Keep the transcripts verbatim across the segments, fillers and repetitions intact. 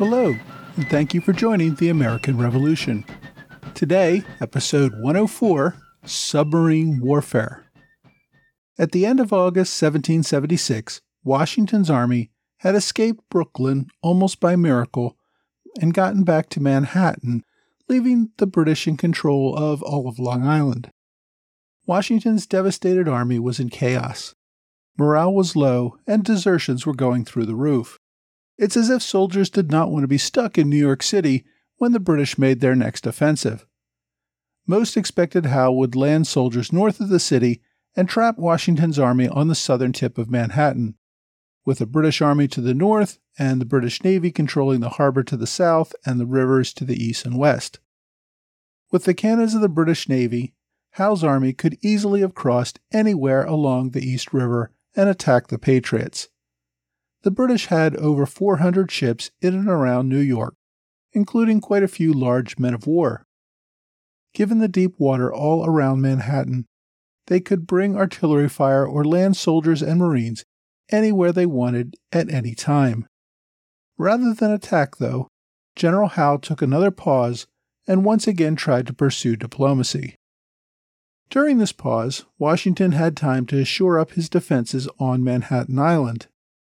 Hello, and thank you for joining the American Revolution. Today, episode one oh four, Submarine Warfare. At the end of August seventeen seventy-six, Washington's army had escaped Brooklyn almost by miracle and gotten back to Manhattan, leaving the British in control of all of Long Island. Washington's devastated army was in chaos. Morale was low, and desertions were going through the roof. It's as if soldiers did not want to be stuck in New York City when the British made their next offensive. Most expected Howe would land soldiers north of the city and trap Washington's army on the southern tip of Manhattan, with the British army to the north and the British Navy controlling the harbor to the south and the rivers to the east and west. With the cannons of the British Navy, Howe's army could easily have crossed anywhere along the East River and attacked the Patriots. The British had over four hundred ships in and around New York, including quite a few large men of war. Given the deep water all around Manhattan, they could bring artillery fire or land soldiers and Marines anywhere they wanted at any time. Rather than attack, though, General Howe took another pause and once again tried to pursue diplomacy. During this pause, Washington had time to shore up his defenses on Manhattan Island.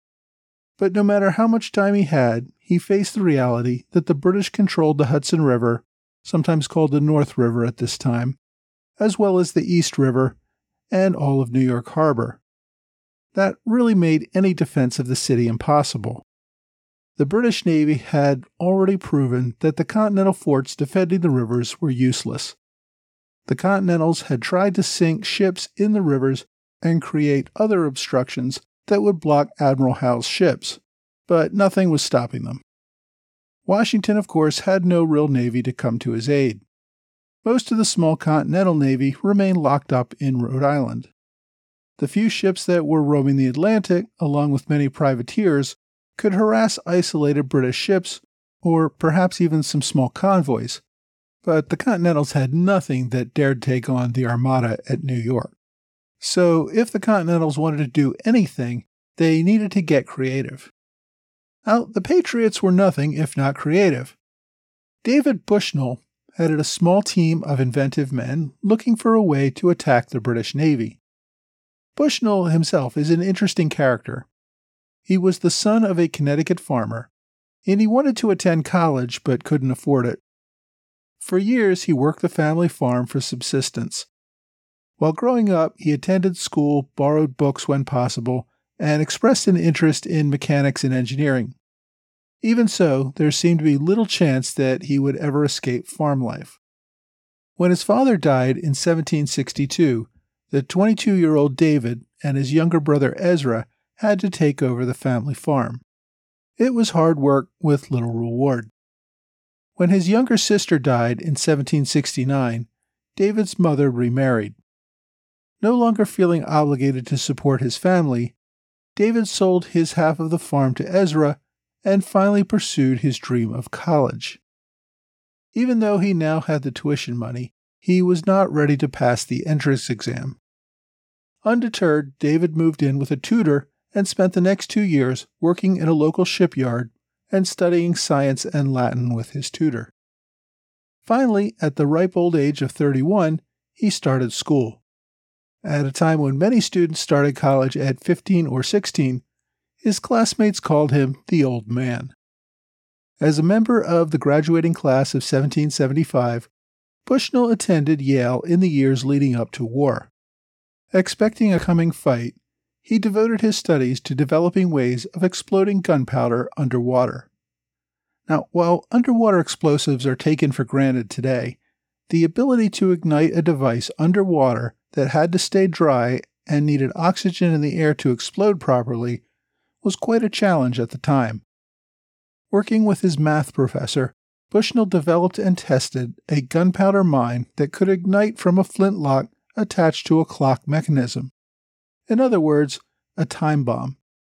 But no matter how much time he had, he faced the reality that the British controlled the Hudson River, sometimes called the North River at this time, as well as the East River and all of New York Harbor. That really made any defense of the city impossible. The British Navy had already proven that the Continental forts defending the rivers were useless. The Continentals had tried to sink ships in the rivers and create other obstructions that would block Admiral Howe's ships, but nothing was stopping them. Washington, of course, had no real navy to come to his aid. Most of the small Continental Navy remained locked up in Rhode Island. The few ships that were roaming the Atlantic, along with many privateers, could harass isolated British ships, or perhaps even some small convoys, but the Continentals had nothing that dared take on the Armada at New York. So if the Continentals wanted to do anything, they needed to get creative. Now, the Patriots were nothing if not creative. David Bushnell headed a small team of inventive men looking for a way to attack the British Navy. Bushnell himself is an interesting character. He was the son of a Connecticut farmer, and he wanted to attend college but couldn't afford it. For years, he worked the family farm for subsistence. While growing up, he attended school, borrowed books when possible, and expressed an interest in mechanics and engineering. Even so, there seemed to be little chance that he would ever escape farm life. When his father died in seventeen sixty-two, the twenty-two-year-old David and his younger brother Ezra had to take over the family farm. It was hard work with little reward. When his younger sister died in seventeen sixty-nine, David's mother remarried. No longer feeling obligated to support his family, David sold his half of the farm to Ezra and finally pursued his dream of college. Even though he now had the tuition money, he was not ready to pass the entrance exam. Undeterred, David moved in with a tutor and spent the next two years working in a local shipyard and studying science and Latin with his tutor. Finally, at the ripe old age of thirty-one, he started school. At a time when many students started college at fifteen or sixteen, his classmates called him the old man. As a member of the graduating class of seventeen seventy-five, Bushnell attended Yale in the years leading up to war. Expecting a coming fight, he devoted his studies to developing ways of exploding gunpowder underwater. Now, while underwater explosives are taken for granted today, the ability to ignite a device underwater that had to stay dry and needed oxygen in the air to explode properly was quite a challenge at the time. Working with his math professor, Bushnell developed and tested a gunpowder mine that could ignite from a flintlock attached to a clock mechanism. In other words, a time bomb.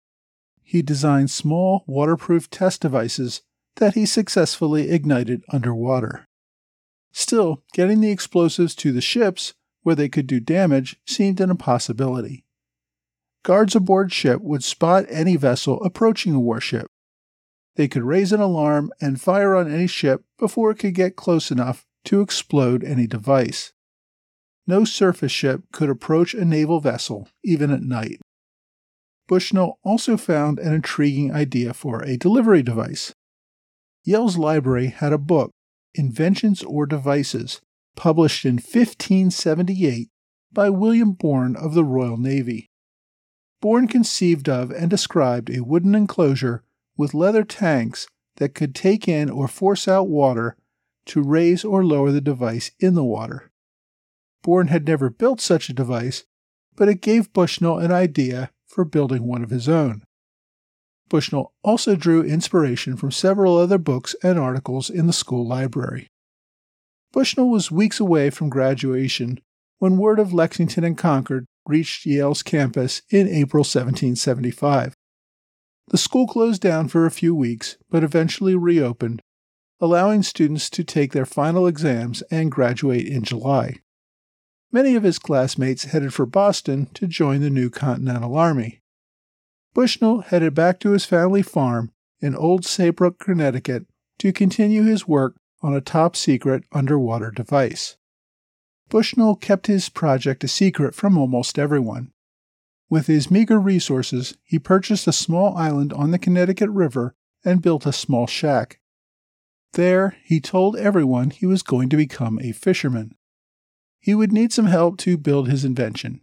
He designed small, waterproof test devices that he successfully ignited underwater. Still, getting the explosives to the ships where they could do damage seemed an impossibility. Guards aboard ship would spot any vessel approaching a warship. They could raise an alarm and fire on any ship before it could get close enough to explode any device. No surface ship could approach a naval vessel, even at night. Bushnell also found an intriguing idea for a delivery device. Yale's library had a book, Inventions or Devices, published in fifteen seventy-eight by William Bourne of the Royal Navy. Bourne conceived of and described a wooden enclosure with leather tanks that could take in or force out water to raise or lower the device in the water. Bourne had never built such a device, but it gave Bushnell an idea for building one of his own. Bushnell also drew inspiration from several other books and articles in the school library. Bushnell was weeks away from graduation when word of Lexington and Concord reached Yale's campus in April seventeen seventy-five. The school closed down for a few weeks, but eventually reopened, allowing students to take their final exams and graduate in July. Many of his classmates headed for Boston to join the new Continental Army. Bushnell headed back to his family farm in Old Saybrook, Connecticut, to continue his work on a top-secret underwater device. Bushnell kept his project a secret from almost everyone. With his meager resources, he purchased a small island on the Connecticut River and built a small shack. There, he told everyone he was going to become a fisherman. He would need some help to build his invention.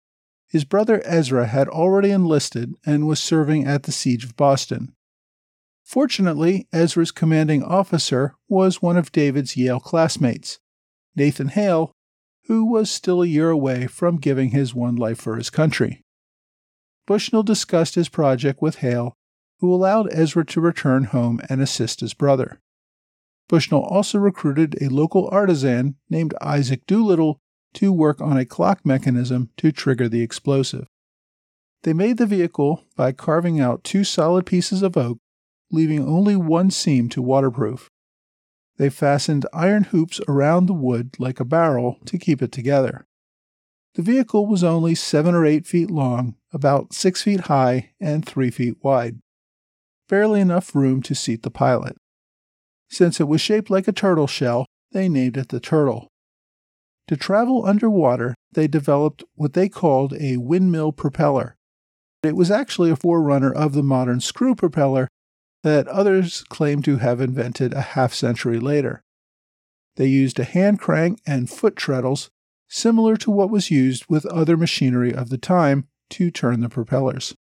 His brother Ezra had already enlisted and was serving at the Siege of Boston. Fortunately, Ezra's commanding officer was one of David's Yale classmates, Nathan Hale, who was still a year away from giving his one life for his country. Bushnell discussed his project with Hale, who allowed Ezra to return home and assist his brother. Bushnell also recruited a local artisan named Isaac Doolittle to work on a clock mechanism to trigger the explosive. They made the vehicle by carving out two solid pieces of oak, leaving only one seam to waterproof. They fastened iron hoops around the wood like a barrel to keep it together. The vehicle was only seven or eight feet long, about six feet high, and three feet wide. Barely enough room to seat the pilot. Since it was shaped like a turtle shell, they named it the Turtle. To travel underwater, they developed what they called a windmill propeller. It was actually a forerunner of the modern screw propeller that others claim to have invented a half century later. They used a hand crank and foot treadles, similar to what was used with other machinery of the time to turn the propellers.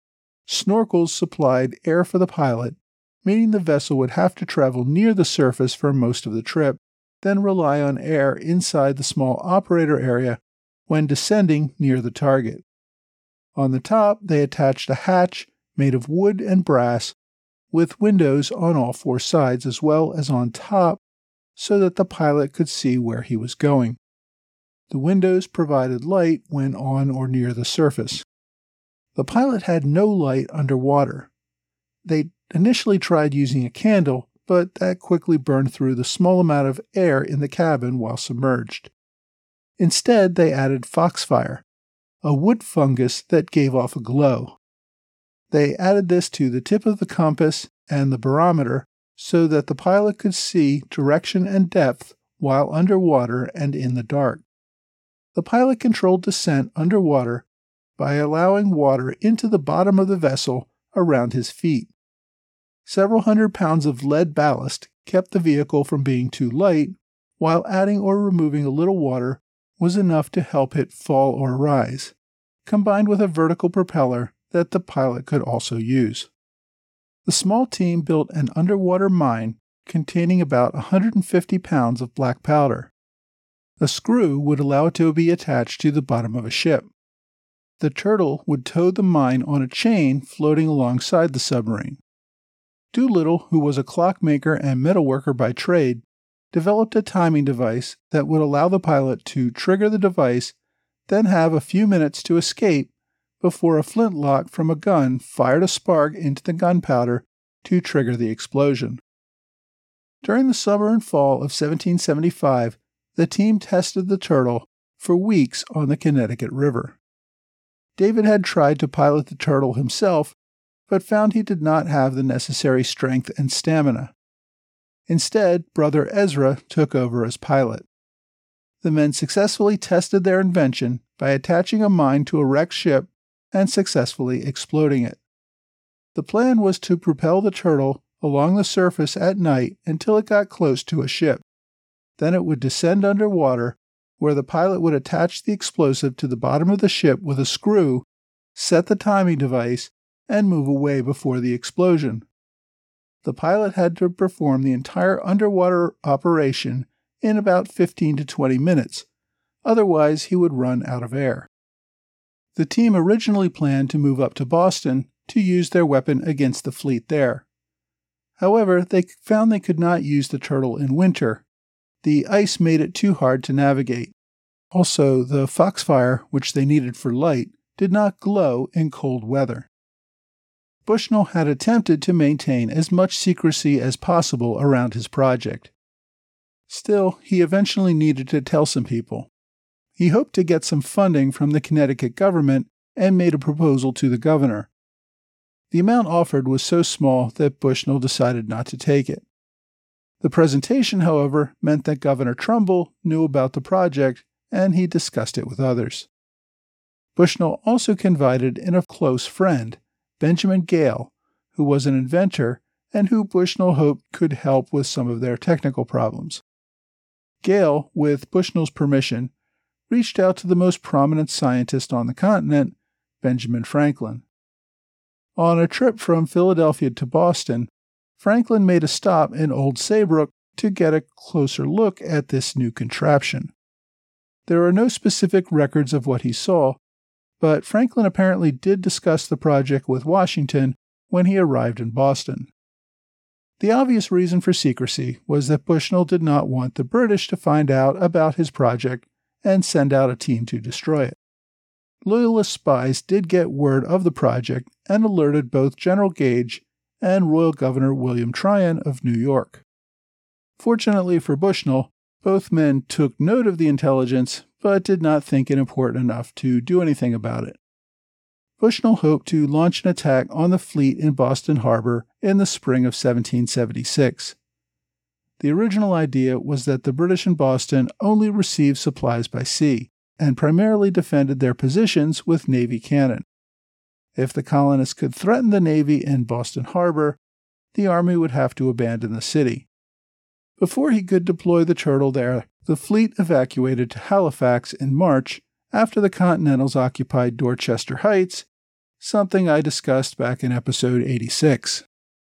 Snorkels supplied air for the pilot, meaning the vessel would have to travel near the surface for most of the trip, then rely on air inside the small operator area when descending near the target. On the top, they attached a hatch made of wood and brass with windows on all four sides as well as on top so that the pilot could see where he was going. The windows provided light when on or near the surface. The pilot had no light underwater. They initially tried using a candle, but that quickly burned through the small amount of air in the cabin while submerged. Instead, they added foxfire, a wood fungus that gave off a glow. They added this to the tip of the compass and the barometer so that the pilot could see direction and depth while underwater and in the dark. The pilot controlled descent underwater by allowing water into the bottom of the vessel around his feet. Several hundred pounds of lead ballast kept the vehicle from being too light, while adding or removing a little water was enough to help it fall or rise, combined with a vertical propeller that the pilot could also use. The small team built an underwater mine containing about one hundred fifty pounds of black powder. A screw would allow it to be attached to the bottom of a ship. The Turtle would tow the mine on a chain floating alongside the submarine. Doolittle, who was a clockmaker and metalworker by trade, developed a timing device that would allow the pilot to trigger the device, then have a few minutes to escape before a flintlock from a gun fired a spark into the gunpowder to trigger the explosion. During the summer and fall of seventeen seventy-five, the team tested the Turtle for weeks on the Connecticut River. David had tried to pilot the Turtle himself, but found he did not have the necessary strength and stamina. Instead, brother Ezra took over as pilot. The men successfully tested their invention by attaching a mine to a wrecked ship and successfully exploding it. The plan was to propel the turtle along the surface at night until it got close to a ship. Then it would descend underwater, where the pilot would attach the explosive to the bottom of the ship with a screw, set the timing device, and move away before the explosion. The pilot had to perform the entire underwater operation in about fifteen to twenty minutes, otherwise he would run out of air. The team originally planned to move up to Boston to use their weapon against the fleet there. However, they found they could not use the turtle in winter. The ice made it too hard to navigate. Also, the Foxfire, which they needed for light, did not glow in cold weather. Bushnell had attempted to maintain as much secrecy as possible around his project. Still, he eventually needed to tell some people. He hoped to get some funding from the Connecticut government and made a proposal to the governor. The amount offered was so small that Bushnell decided not to take it. The presentation, however, meant that Governor Trumbull knew about the project and he discussed it with others. Bushnell also confided in a close friend, Benjamin Gale, who was an inventor and who Bushnell hoped could help with some of their technical problems. Gale, with Bushnell's permission, reached out to the most prominent scientist on the continent, Benjamin Franklin. On a trip from Philadelphia to Boston, Franklin made a stop in Old Saybrook to get a closer look at this new contraption. There are no specific records of what he saw, but Franklin apparently did discuss the project with Washington when he arrived in Boston. The obvious reason for secrecy was that Bushnell did not want the British to find out about his project and send out a team to destroy it. Loyalist spies did get word of the project and alerted both General Gage and Royal Governor William Tryon of New York. Fortunately for Bushnell, both men took note of the intelligence but did not think it important enough to do anything about it. Bushnell hoped to launch an attack on the fleet in Boston Harbor in the spring of seventeen seventy-six. The original idea was that the British in Boston only received supplies by sea and primarily defended their positions with Navy cannon. If the colonists could threaten the Navy in Boston Harbor, the Army would have to abandon the city. Before he could deploy the turtle there, the fleet evacuated to Halifax in March after the Continentals occupied Dorchester Heights, something I discussed back in episode eighty-six.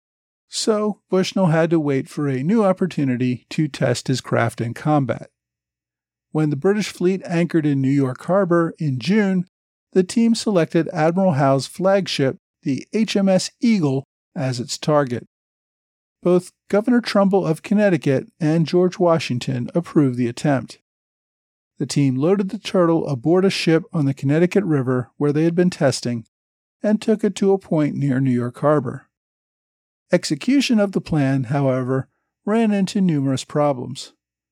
So, Bushnell had to wait for a new opportunity to test his craft in combat. When the British fleet anchored in New York Harbor in June, the team selected Admiral Howe's flagship, the H M S Eagle, as its target. Both Governor Trumbull of Connecticut and George Washington approved the attempt. The team loaded the turtle aboard a ship on the Connecticut River where they had been testing and took it to a point near New York Harbor. Execution of the plan, however, ran into numerous problems.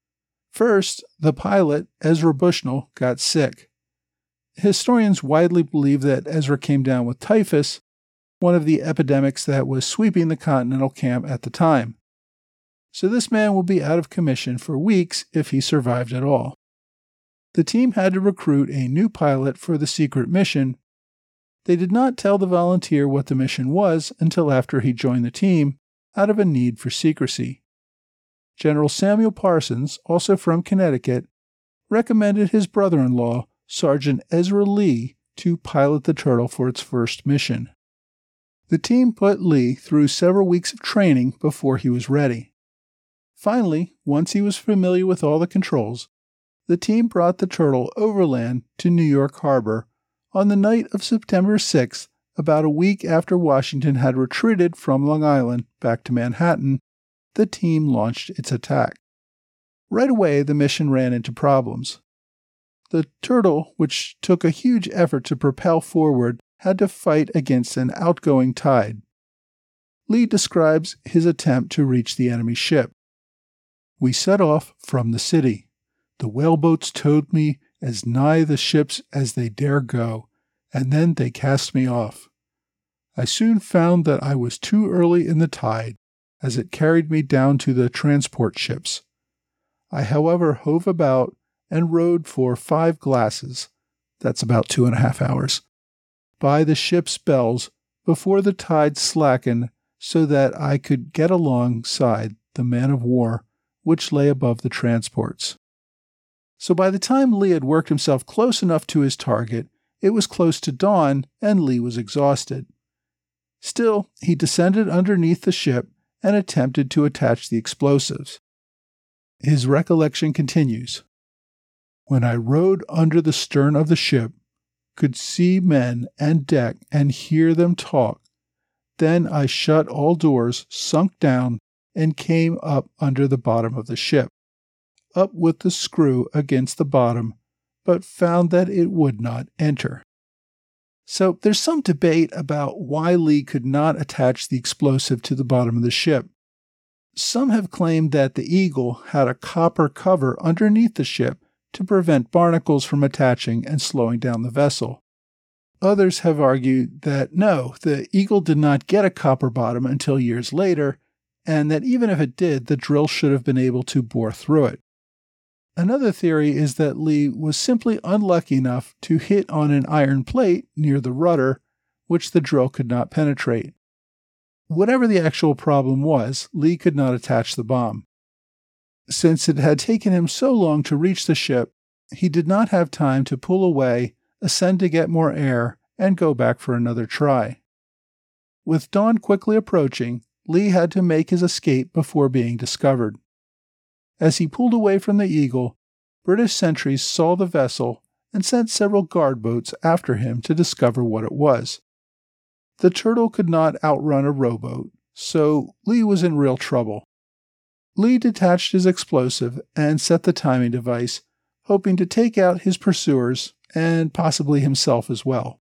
First, the pilot, Ezra Bushnell, got sick. Historians widely believe that Ezra came down with typhus, one of the epidemics that was sweeping the Continental camp at the time. So this man will be out of commission for weeks if he survived at all. The team had to recruit a new pilot for the secret mission. They did not tell the volunteer what the mission was until after he joined the team, out of a need for secrecy. General Samuel Parsons, also from Connecticut, recommended his brother-in-law, Sergeant Ezra Lee, to pilot the turtle for its first mission. The team put Lee through several weeks of training before he was ready. Finally, once he was familiar with all the controls, the team brought the turtle overland to New York Harbor on the night of September sixth, about a week after Washington had retreated from Long Island back to Manhattan. The team launched its attack. Right away, the mission ran into problems. The turtle, which took a huge effort to propel forward, had to fight against an outgoing tide. Lee describes his attempt to reach the enemy ship. "We set off from the city. The whaleboats towed me as nigh the ships as they dare go, and then they cast me off. I soon found that I was too early in the tide, as it carried me down to the transport ships. I, however, hove about and rowed for five glasses, that's about two and a half hours, by the ship's bells before the tide slackened so that I could get alongside the man-of-war which lay above the transports. So by the time Lee had worked himself close enough to his target, it was close to dawn and Lee was exhausted. Still, he descended underneath the ship and attempted to attach the explosives. His recollection continues. When I rode under the stern of the ship, could see men and deck and hear them talk, then I shut all doors, sunk down, and came up under the bottom of the ship, up with the screw against the bottom, but found that it would not enter. So there's some debate about why Lee could not attach the explosive to the bottom of the ship. Some have claimed that the Eagle had a copper cover underneath the ship to prevent barnacles from attaching and slowing down the vessel. Others have argued that no, the Eagle did not get a copper bottom until years later, and that even if it did, the drill should have been able to bore through it. Another theory is that Lee was simply unlucky enough to hit on an iron plate near the rudder, which the drill could not penetrate. Whatever the actual problem was, Lee could not attach the bomb. Since it had taken him so long to reach the ship, he did not have time to pull away, ascend to get more air, and go back for another try. With dawn quickly approaching, Lee had to make his escape before being discovered. As he pulled away from the Eagle, British sentries saw the vessel and sent several guard boats after him to discover what it was. The Turtle could not outrun a rowboat, so Lee was in real trouble. Lee detached his explosive and set the timing device, hoping to take out his pursuers and possibly himself as well.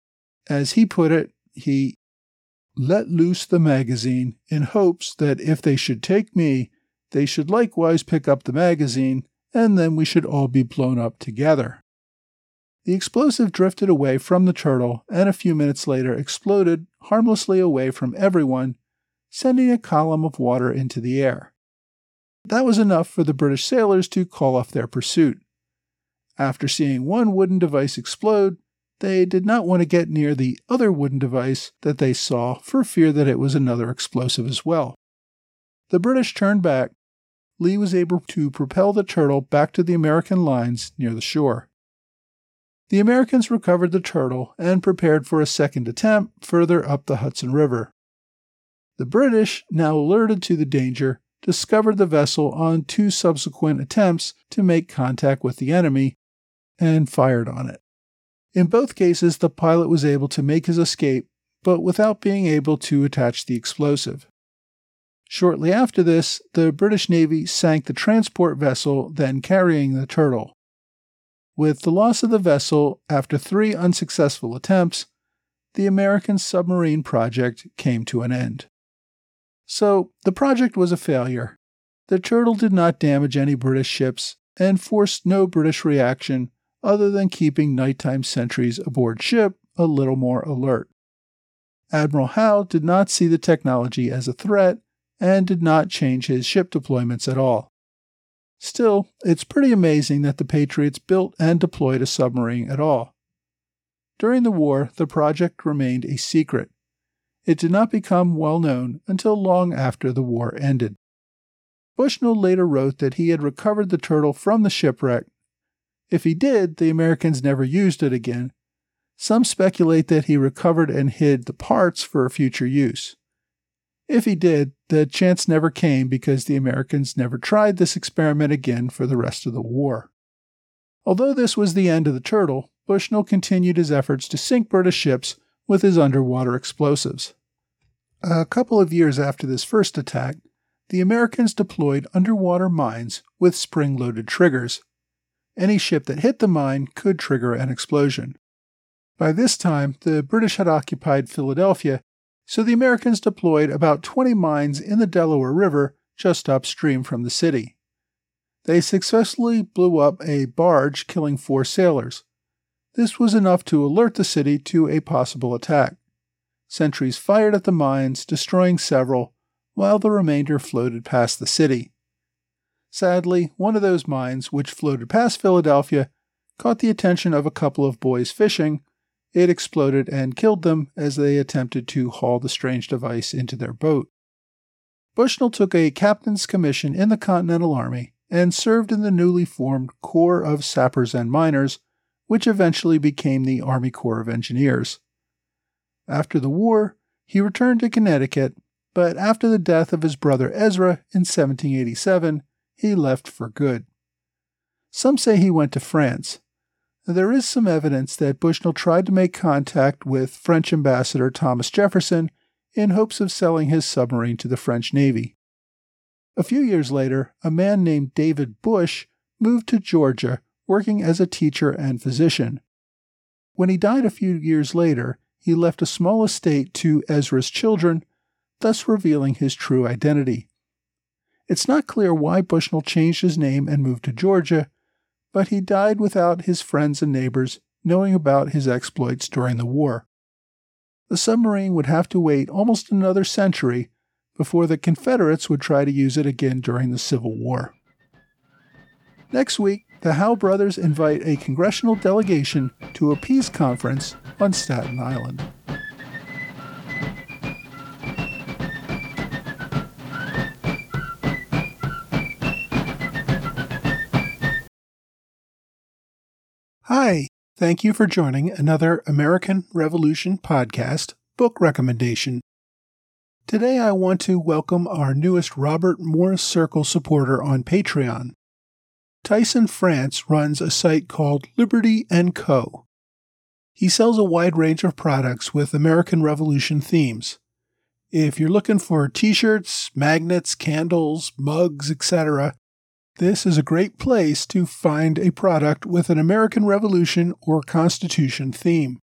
As he put it, he let loose the magazine in hopes that if they should take me, they should likewise pick up the magazine, and then we should all be blown up together. The explosive drifted away from the Turtle and a few minutes later exploded harmlessly away from everyone, sending a column of water into the air. That was enough for the British sailors to call off their pursuit. After seeing one wooden device explode, they did not want to get near the other wooden device that they saw for fear that it was another explosive as well. The British turned back. Lee was able to propel the Turtle back to the American lines near the shore. The Americans recovered the Turtle and prepared for a second attempt further up the Hudson River. The British, now alerted to the danger, discovered the vessel on two subsequent attempts to make contact with the enemy and fired on it. In both cases, the pilot was able to make his escape, but without being able to attach the explosive. Shortly after this, the British Navy sank the transport vessel then carrying the Turtle. With the loss of the vessel after three unsuccessful attempts, the American submarine project came to an end. So, the project was a failure. The Turtle did not damage any British ships and forced no British reaction other than keeping nighttime sentries aboard ship a little more alert. Admiral Howe did not see the technology as a threat and did not change his ship deployments at all. Still, it's pretty amazing that the Patriots built and deployed a submarine at all. During the war, the project remained a secret. It did not become well known until long after the war ended. Bushnell later wrote that he had recovered the Turtle from the shipwreck. If he did, the Americans never used it again. Some speculate that he recovered and hid the parts for future use. If he did, the chance never came because the Americans never tried this experiment again for the rest of the war. Although this was the end of the Turtle, Bushnell continued his efforts to sink British ships with his underwater explosives. A couple of years after this first attack, the Americans deployed underwater mines with spring-loaded triggers. Any ship that hit the mine could trigger an explosion. By this time, the British had occupied Philadelphia, so the Americans deployed about twenty mines in the Delaware River just upstream from the city. They successfully blew up a barge, killing four sailors. This was enough to alert the city to a possible attack. Sentries fired at the mines, destroying several, while the remainder floated past the city. Sadly, one of those mines, which floated past Philadelphia, caught the attention of a couple of boys fishing. It exploded and killed them as they attempted to haul the strange device into their boat. Bushnell took a captain's commission in the Continental Army and served in the newly formed Corps of Sappers and Miners, which eventually became the Army Corps of Engineers. After the war, he returned to Connecticut, but after the death of his brother Ezra in seventeen eighty-seven, he left for good. Some say he went to France. There is some evidence that Bushnell tried to make contact with French Ambassador Thomas Jefferson in hopes of selling his submarine to the French Navy. A few years later, a man named David Bush moved to Georgia, working as a teacher and physician. When he died a few years later, he left a small estate to Ezra's children, thus revealing his true identity. It's not clear why Bushnell changed his name and moved to Georgia, but he died without his friends and neighbors knowing about his exploits during the war. The submarine would have to wait almost another century before the Confederates would try to use it again during the Civil War. Next week, the Howe brothers invite a congressional delegation to a peace conference on Staten Island. Hi, thank you for joining another American Revolution podcast book recommendation. Today I want to welcome our newest Robert Morris Circle supporter on Patreon. Tyson France runs a site called Liberty and Co. He sells a wide range of products with American Revolution themes. If you're looking for t-shirts, magnets, candles, mugs, et cetera, this is a great place to find a product with an American Revolution or Constitution theme.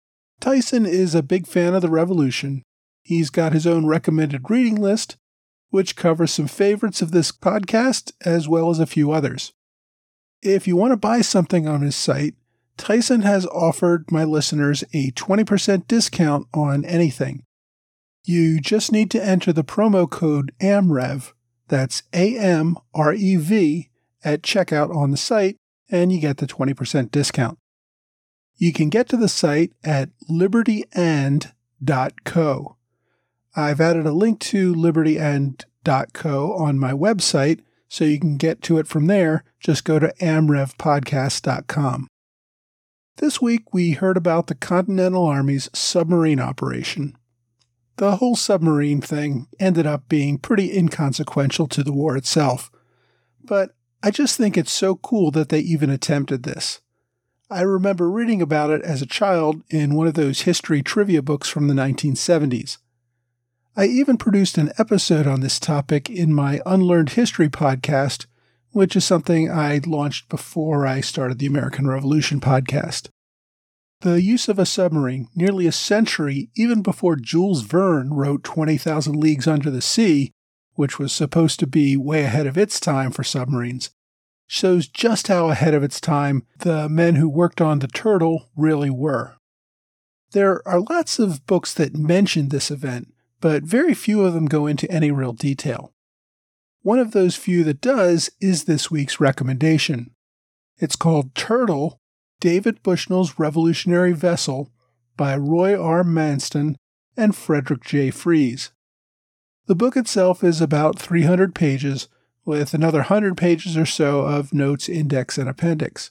Tyson is a big fan of the Revolution. He's got his own recommended reading list, which covers some favorites of this podcast as well as a few others. If you want to buy something on his site, Tyson has offered my listeners a twenty percent discount on anything. You just need to enter the promo code AMREV, that's A M R E V, at checkout on the site, and you get the twenty percent discount. You can get to the site at liberty and dot co. I've added a link to liberty and dot co on my website, so you can get to it from there. Just go to amrev podcast dot com. This week we heard about the Continental Army's submarine operation. The whole submarine thing ended up being pretty inconsequential to the war itself, but I just think it's so cool that they even attempted this. I remember reading about it as a child in one of those history trivia books from the nineteen seventies. I even produced an episode on this topic in my Unlearned History podcast, which is something I launched before I started the American Revolution podcast. The use of a submarine nearly a century even before Jules Verne wrote twenty thousand Leagues Under the Sea, which was supposed to be way ahead of its time for submarines, shows just how ahead of its time the men who worked on the Turtle really were. There are lots of books that mention this event, but very few of them go into any real detail. One of those few that does is this week's recommendation. It's called Turtle, David Bushnell's Revolutionary Vessel by Roy R. Manston and Frederick J. Fries. The book itself is about three hundred pages, with another one hundred pages or so of notes, index, and appendix.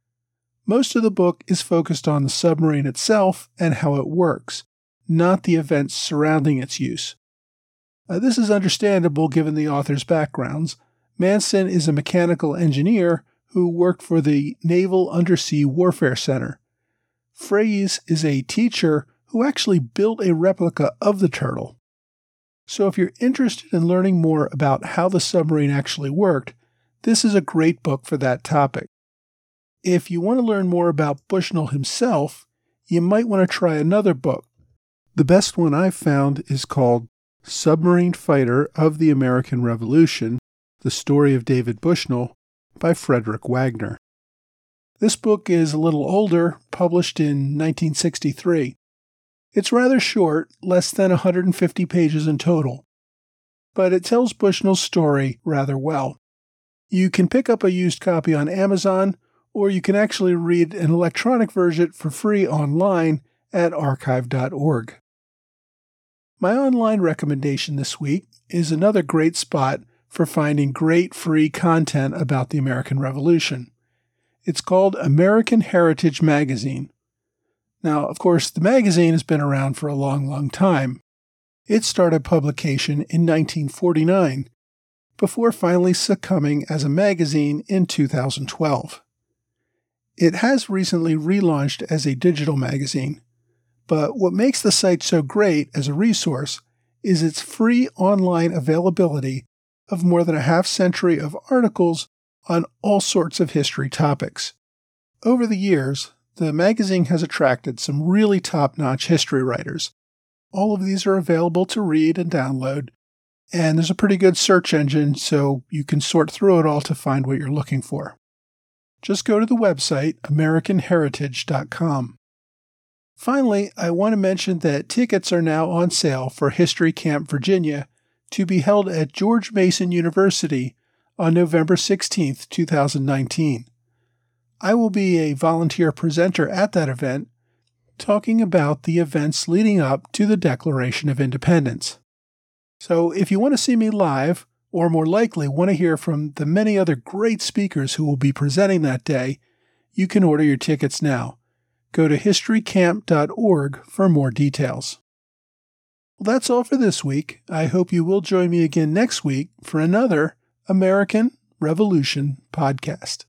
Most of the book is focused on the submarine itself and how it works, not the events surrounding its use. Uh, this is understandable given the author's backgrounds. Manston is a mechanical engineer who worked for the Naval Undersea Warfare Center. Fries is a teacher who actually built a replica of the Turtle. So if you're interested in learning more about how the submarine actually worked, this is a great book for that topic. If you want to learn more about Bushnell himself, you might want to try another book. The best one I've found is called Submarine Fighter of the American Revolution, The Story of David Bushnell, by Frederick Wagner. This book is a little older, published in nineteen sixty-three. It's rather short, less than one hundred fifty pages in total, but it tells Bushnell's story rather well. You can pick up a used copy on Amazon, or you can actually read an electronic version for free online at archive dot org. My online recommendation this week is another great spot for finding great free content about the American Revolution. It's called American Heritage Magazine. Now, of course, the magazine has been around for a long, long time. It started publication in nineteen forty-nine, before finally succumbing as a magazine in two thousand twelve. It has recently relaunched as a digital magazine, but what makes the site so great as a resource is its free online availability of more than a half century of articles on all sorts of history topics. Over the years, the magazine has attracted some really top-notch history writers. All of these are available to read and download, and there's a pretty good search engine so you can sort through it all to find what you're looking for. Just go to the website american heritage dot com. Finally, I want to mention that tickets are now on sale for History Camp Virginia to be held at George Mason University on November sixteenth, twenty nineteen. I will be a volunteer presenter at that event, talking about the events leading up to the Declaration of Independence. So if you want to see me live, or more likely want to hear from the many other great speakers who will be presenting that day, you can order your tickets now. Go to history camp dot org for more details. Well, that's all for this week. I hope you will join me again next week for another American Revolution podcast.